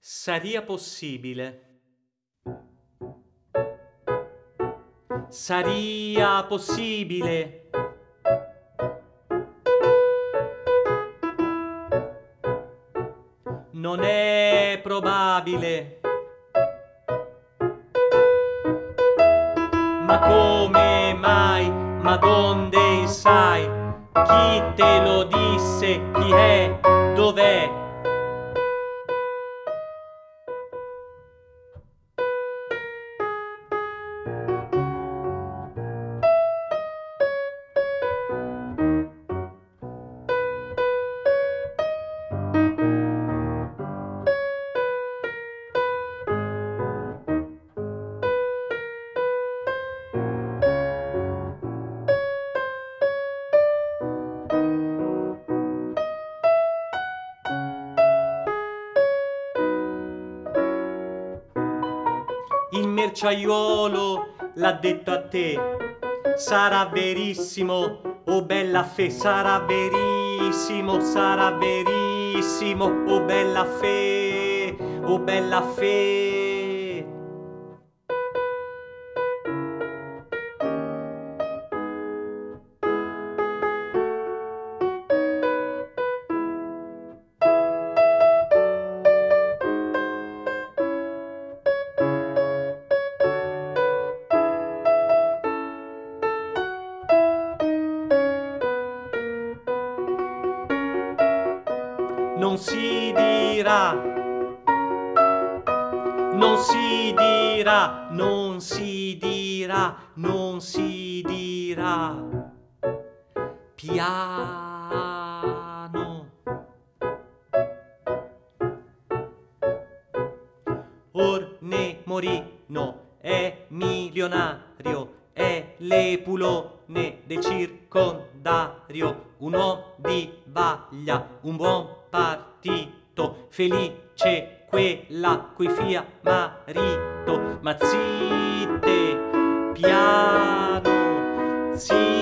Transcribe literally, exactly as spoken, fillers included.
Saria possibile. Saria possibile. Non è probabile. Ma come mai? Ma donde sai? Chi te lo disse? Chi è? Dov'è? Il merciaiuolo l'ha detto a te, sarà verissimo, oh bella fe, sarà verissimo, sarà verissimo, oh bella fe, oh bella fe. Non si dirà, non si dirà, non si dirà, non si dirà, piano. Or ne morì, no, è milionario, è l'epulone del circondario, un uomo di vaglia, un buon partito, felice quella cui fia marito, ma zitte, piano, zitte.